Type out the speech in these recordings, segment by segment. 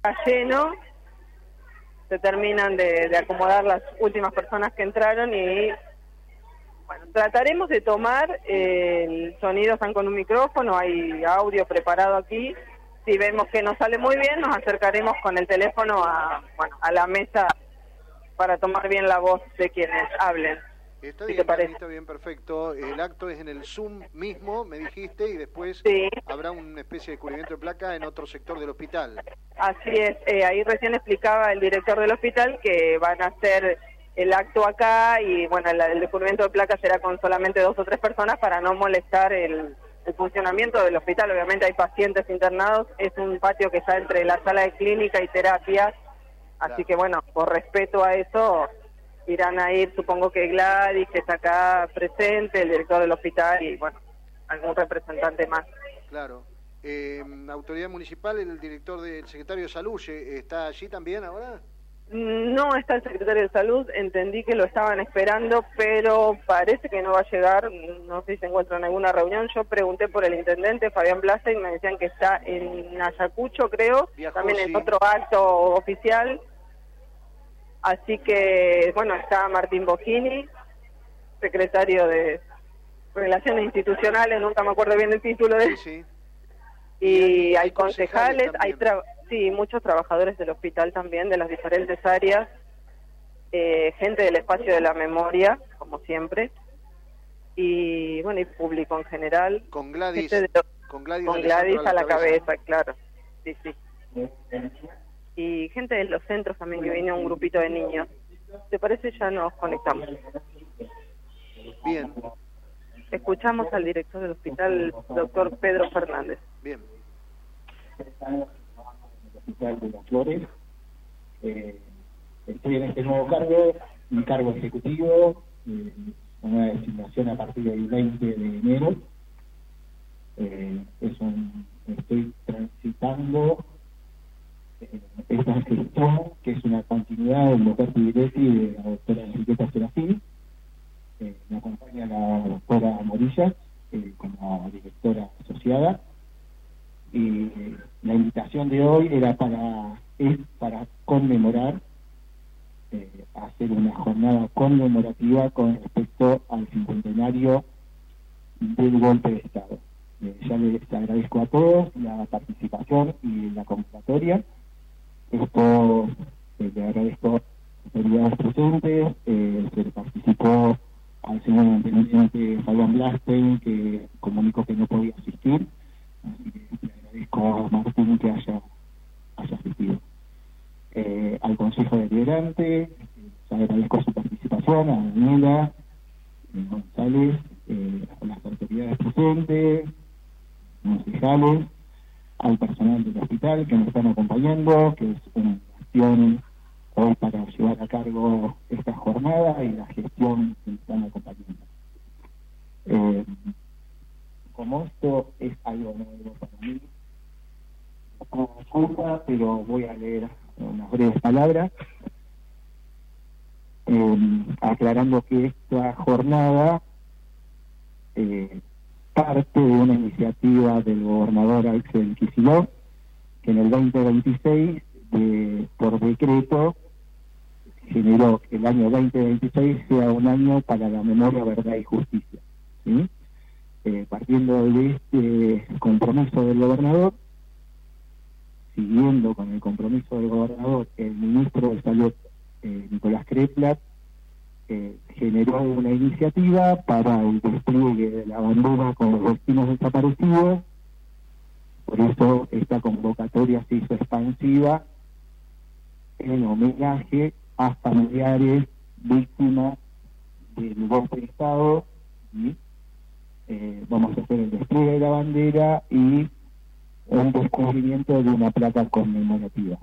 lleno, se terminan de acomodar las últimas personas que entraron y bueno, trataremos de tomar el sonido. Están con un micrófono, hay audio preparado aquí. Si vemos que no sale muy bien, nos acercaremos con el teléfono a la mesa para tomar bien la voz de quienes hablen. Está ¿Sí bien, te parece? está bien, perfecto. El acto es en el Zoom mismo, me dijiste, y después Sí. habrá una especie de cubrimiento de placa en otro sector del hospital. Así es, ahí recién explicaba el director del hospital que van a hacer el acto acá y bueno, el descubrimiento de placa será con solamente 2 o 3 personas para no molestar el funcionamiento del hospital. Obviamente hay pacientes internados, es un patio que está entre la sala de clínica y terapias, así Claro. que bueno, por respeto a eso irán a ir, supongo que Gladys, que está acá presente, el director del hospital y bueno, algún representante más. Claro. Autoridad municipal, el secretario de Salud, ¿está allí también ahora? No está el secretario de Salud, entendí que lo estaban esperando, pero parece que no va a llegar, no sé si se encuentra en alguna reunión. Yo pregunté por el intendente Fabián Blasa y me decían que está en Ayacucho, creo, Viajó, también sí. en otro acto oficial. Así que, bueno, está Martín Bocchini, secretario de Relaciones Institucionales, nunca me acuerdo bien el título de él. Sí, sí. Y hay concejales concejales, también. sí, muchos trabajadores del hospital también, de las diferentes áreas, gente del espacio de la memoria, como siempre, y bueno, y público en general. Con Gladys, con Gladys a la cabeza, claro, sí, sí. Y gente de los centros también, que viene un grupito de niños. ¿Te parece? Ya nos conectamos. Bien. Escuchamos al director del hospital, doctor Pedro Fernández. Bien. Hospital de Las Flores. Estoy en este nuevo cargo, un cargo ejecutivo, una designación a partir del 20 de enero. Estoy transitando esta gestión, que es una continuidad del doctor Piviretti y de la doctora Enriqueta Serafín. Me acompaña la doctora Morillas como directora asociada. Y la invitación de hoy era para conmemorar, hacer una jornada conmemorativa con respecto al cincuentenario del golpe de Estado. Ya les agradezco a todos la participación y la convocatoria. Esto le agradezco a las autoridades presentes, se le participó al señor intendente Fabián Blastein, que comunicó que no podía asistir, así que le agradezco a Martín que haya asistido. Al Consejo Deliberante, les agradezco su participación, a Daniela González, a las autoridades presentes, concejales, al personal del hospital que nos están acompañando, que es una acción hoy para llevar a cargo esta jornada y la gestión que nos están acompañando. Como esto es algo nuevo para mí, disculpa, pero voy a leer unas breves palabras, aclarando que esta jornada parte de una iniciativa del gobernador Axel Kicillof, que en el 2026, por decreto, generó que el año 2026 sea un año para la memoria, verdad y justicia. ¿Sí? Partiendo de este compromiso del gobernador, siguiendo con el compromiso del gobernador, el ministro de Salud, Nicolás Kreplat, generó una iniciativa para el despliegue de la bandera con los destinos desaparecidos. Por eso esta convocatoria se hizo expansiva en homenaje a familiares víctimas del golpe de Estado. ¿Sí? Vamos a hacer el despliegue de la bandera y un descubrimiento de una placa conmemorativa.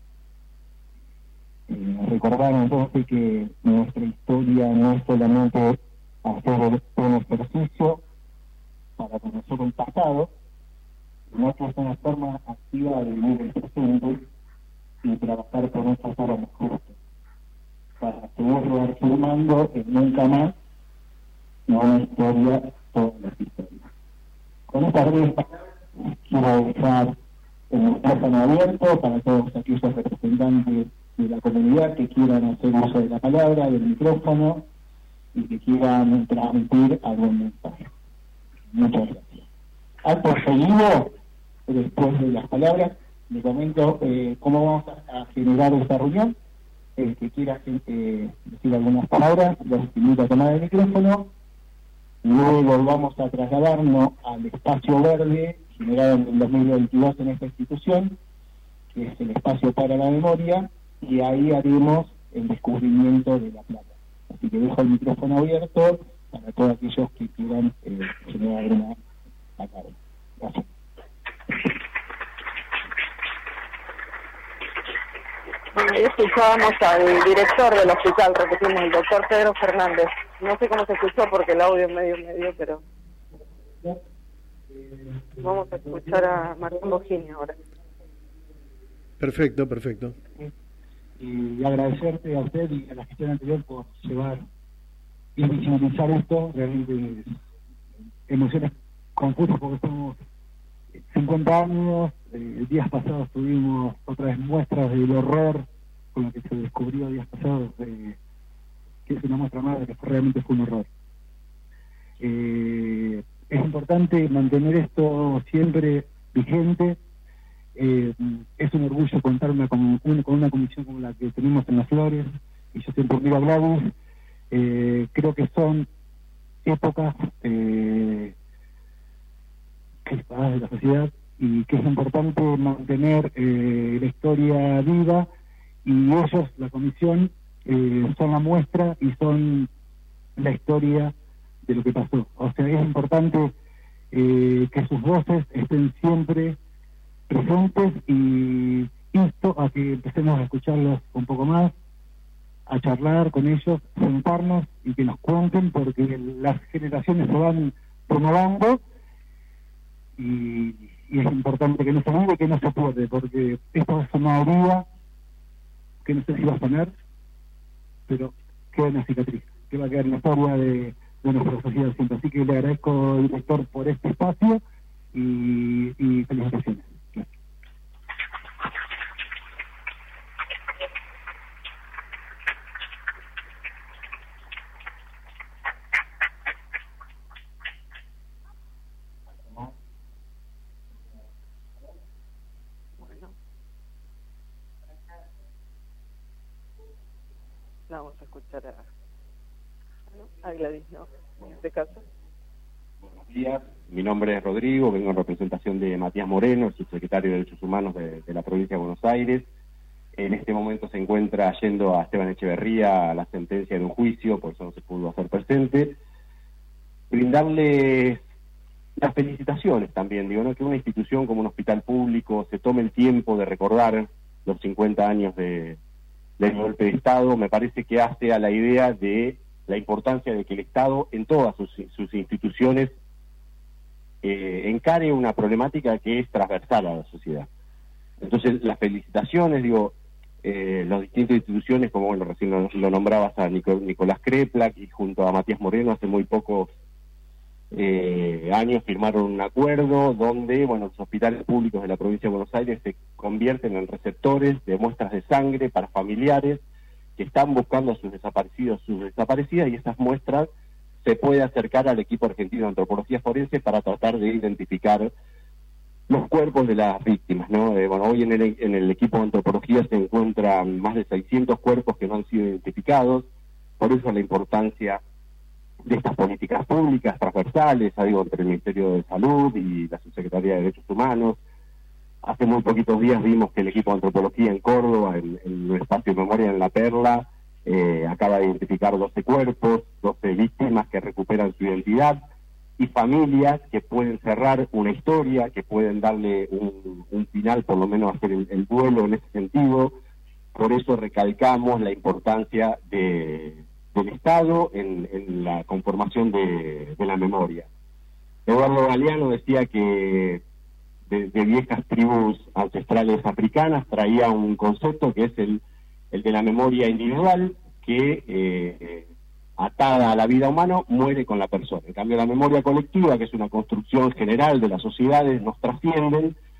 Recordar entonces que nuestra historia no es solamente hacer un ejercicio para conocer el pasado, sino que es una forma activa de vivir el presente y trabajar por un futuro más justo, para seguir reafirmando que nunca más no una historia, todas las historias. Con esta breve palabra quiero dejar micrófono abierto para todos aquellos representantes de la comunidad que quieran hacer uso de la palabra, del micrófono y que quieran transmitir algún mensaje. Muchas gracias. Acto seguido, después de las palabras, le comento cómo vamos a generar esta reunión. El que quiera decir algunas palabras, los invito a tomar el micrófono. Luego vamos a trasladarnos al espacio verde generado en el 2022 en esta institución, que es el espacio para la memoria, y ahí haremos el descubrimiento de la plata. Así que dejo el micrófono abierto para todos aquellos que quieran generar alguna palabra. Gracias. Bueno, ahí escuchábamos al director del hospital, repetimos, el doctor Pedro Fernández. No sé cómo se escuchó porque el audio es medio, pero... Vamos a escuchar a Martín Bojini ahora. Perfecto, perfecto. Y agradecerte a usted y a la gestión anterior por llevar y visibilizar esto. Realmente emociones confusas porque estamos 50 años, días pasados tuvimos otra vez muestras del horror con lo que se descubrió días pasados, que es una muestra más de que realmente fue un horror. Es importante mantener esto siempre vigente. Es un orgullo contar con una comisión como la que tenemos en Las Flores, y yo siempre digo a Gladys, creo que son épocas crispadas de la sociedad y que es importante mantener la historia viva, y ellos, la comisión, son la muestra y son la historia de lo que pasó. O sea, es importante que sus voces estén siempre presentes, y insto a que empecemos a escucharlos un poco más, a charlar con ellos, sentarnos y que nos cuenten, porque las generaciones se van renovando y es importante que no se olvide, que no se puede, porque esto es una herida que no sé si va a sanar, pero queda una cicatriz que va a quedar en la historia de nuestra sociedad siempre. Así que le agradezco, director, por este espacio y felicitaciones. Vamos a escuchar a Gladys, ¿no? En este caso. Buenos días, mi nombre es Rodrigo, vengo en representación de Matías Moreno, el subsecretario de Derechos Humanos de la provincia de Buenos Aires. En este momento se encuentra yendo a Esteban Echeverría a la sentencia de un juicio, por eso no se pudo hacer presente. Brindarles las felicitaciones también, digo, ¿no? Que una institución como un hospital público se tome el tiempo de recordar los 50 años del golpe de Estado, me parece que hace a la idea de la importancia de que el Estado en todas sus instituciones encare una problemática que es transversal a la sociedad. Entonces, las felicitaciones, digo, las distintas instituciones, como bueno, recién lo nombrabas a Nicolás Kreplak, y junto a Matías Moreno hace muy pocos años firmaron un acuerdo donde, bueno, los hospitales públicos de la provincia de Buenos Aires se convierten en receptores de muestras de sangre para familiares que están buscando a sus desaparecidos, sus desaparecidas, y esas muestras se puede acercar al equipo argentino de antropología forense para tratar de identificar los cuerpos de las víctimas, ¿no? Bueno, hoy en el equipo de antropología se encuentran más de 600 cuerpos que no han sido identificados, por eso la importancia de estas políticas públicas transversales, digo, entre el Ministerio de Salud y la Subsecretaría de Derechos Humanos. Hace muy poquitos días vimos que el equipo de antropología en Córdoba, en el espacio de memoria en La Perla, acaba de identificar 12 cuerpos, 12 víctimas que recuperan su identidad, y familias que pueden cerrar una historia, que pueden darle un final, por lo menos hacer el duelo en ese sentido. Por eso recalcamos la importancia del Estado en la conformación de la memoria. Eduardo Galeano decía que de viejas tribus ancestrales africanas traía un concepto que es el de la memoria individual, que atada a la vida humana muere con la persona. En cambio, la memoria colectiva, que es una construcción general de las sociedades, nos trascienden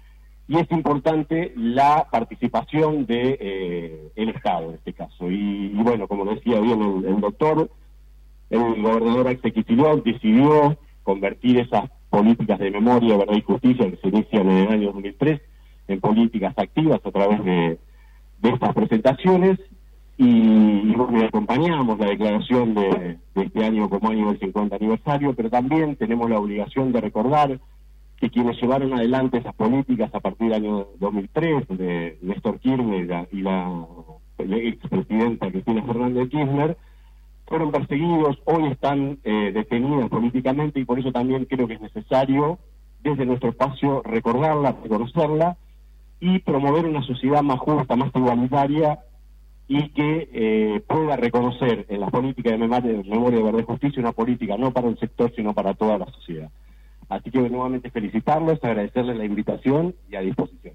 y es importante la participación de el Estado en este caso. Y bueno, como decía bien el doctor, el gobernador Axel Kicillof decidió convertir esas políticas de memoria, verdad y justicia que se inician en el año 2003 en políticas activas a través de estas presentaciones, y bueno, acompañamos la declaración de este año como año del 50 aniversario, pero también tenemos la obligación de recordar que quienes llevaron adelante esas políticas a partir del año 2003, de Néstor Kirchner y la expresidenta Cristina Fernández de Kirchner, fueron perseguidos, hoy están detenidas políticamente, y por eso también creo que es necesario desde nuestro espacio recordarla, reconocerla y promover una sociedad más justa, más igualitaria, y que pueda reconocer en la política de memoria, verdad y justicia una política no para un sector, sino para toda la sociedad. Así que nuevamente felicitarlos, agradecerles la invitación y a disposición.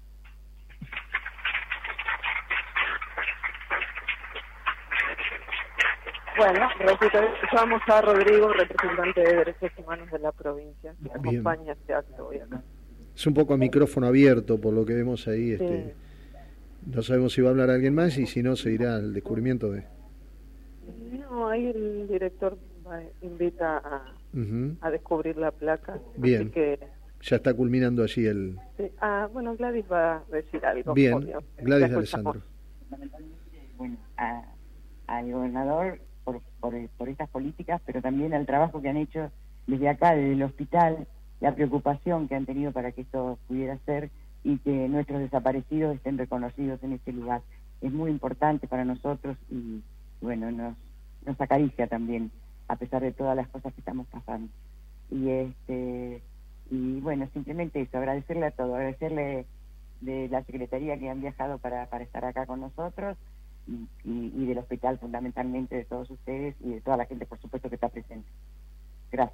Bueno, repito, escuchamos a Rodrigo, representante de Derechos Humanos de la provincia, que acompaña este acto hoy acá. Es un poco a micrófono abierto, por lo que vemos ahí. Sí. No sabemos si va a hablar alguien más, y si no, se irá al descubrimiento de... No, ahí el director invita a descubrir la placa. Bien, así que... ya está culminando allí el... Sí. Bueno, Gladys va a decir algo. Bien, obvio. Gladys Alessandro. Fundamentalmente, bueno, al gobernador por estas políticas, pero también al trabajo que han hecho desde acá, desde el hospital, la preocupación que han tenido para que esto pudiera ser y que nuestros desaparecidos estén reconocidos en este lugar. Es muy importante para nosotros y bueno, nos acaricia también, a pesar de todas las cosas que estamos pasando. Y bueno, simplemente eso, agradecerle a todos, agradecerle de la Secretaría que han viajado para estar acá con nosotros, y del hospital fundamentalmente, de todos ustedes y de toda la gente, por supuesto, que está presente. Gracias.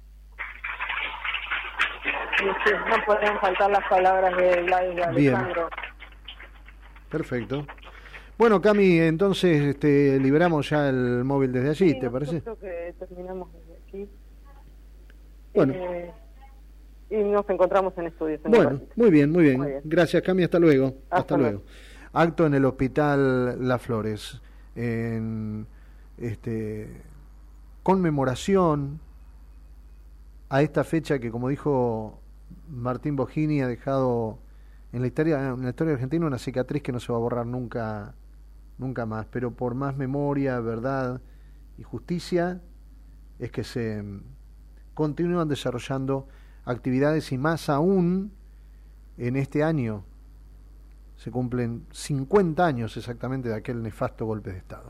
Sí, no podrían faltar las palabras de Gladys de Alessandro. Perfecto. Bueno, Cami, entonces liberamos ya el móvil desde allí, Sí, ¿te parece? Creo que terminamos desde aquí. Bueno. Y nos encontramos en estudios. Bueno, muy bien, muy bien. Muy bien. Gracias, Cami, hasta luego. Hasta luego. Acto en el Hospital Las Flores, en conmemoración a esta fecha que, como dijo Martín Bojini, ha dejado en la historia argentina una cicatriz que no se va a borrar nunca más, pero por más memoria, verdad y justicia es que se continúan desarrollando actividades, y más aún en este año se cumplen 50 años exactamente de aquel nefasto golpe de Estado,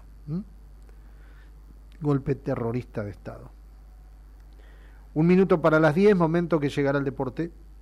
golpe terrorista de Estado. 1 minuto para las 10, momento que llegará el deporte.